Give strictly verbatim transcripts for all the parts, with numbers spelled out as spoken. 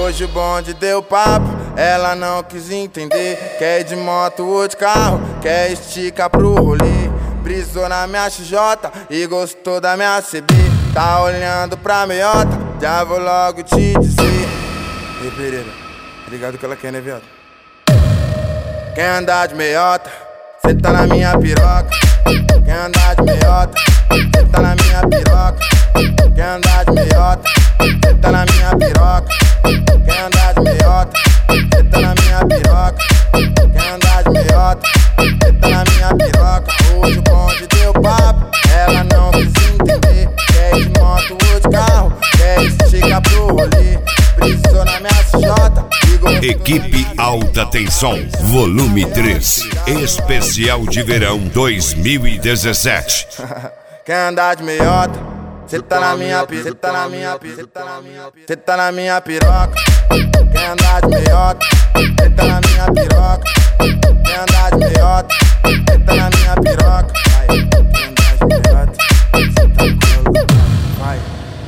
Hoje o bonde deu papo, ela não quis entender. Quer ir de moto ou de carro, quer esticar pro rolê. Brisou na minha X J e gostou da minha C B. Tá olhando pra meiota, já vou logo te dizer. Ei Pereira, ligado que ela quer, né viado? Quer andar de meiota, cê tá na minha piroca. Quer andar de meiota, cê tá na minha piroca. Quer andar de meiota, cê tá na minha piroca. Quer andar de meiota, cê tá na minha piroca. Quer andar de meiota, cê tá na minha piroca. Hoje o bonde deu papo, ela não quis entender. Quer ir de moto ou de carro, quer esticar pro rolê. Brisou na minha C J. Equipe Alta Tensão, volume três, especial de verão dois mil e dezessete. Quer andar de meiota, cê tá na minha piroca, cê tá na minha piroca, cê tá na minha piroca. Quer andar de meiota, cê tá na minha piroca. Quer andar de meiota, cê tá na minha piroca. Vai, quer andar de meiota, cê tá no colo, vai.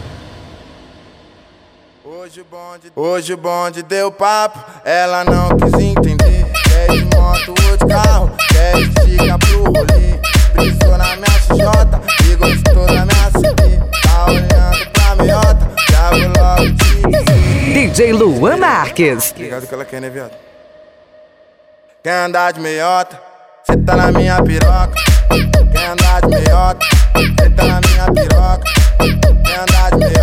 Hoje o bonde, hoje o bonde deu papo, ela não quis entender. Quer ir de moto ou de carro, quer esticar pro rolê. Brisou na minha X J e gostou da minha C B. Tá olhando pra meiota, já vou logo te dizer. D J Luan Marques. Ligado que ela quer, né viado? Quer andar de meiota, cê tá na minha piroca. Quer andar de meiota, cê tá na minha piroca. Quer andar de meiota,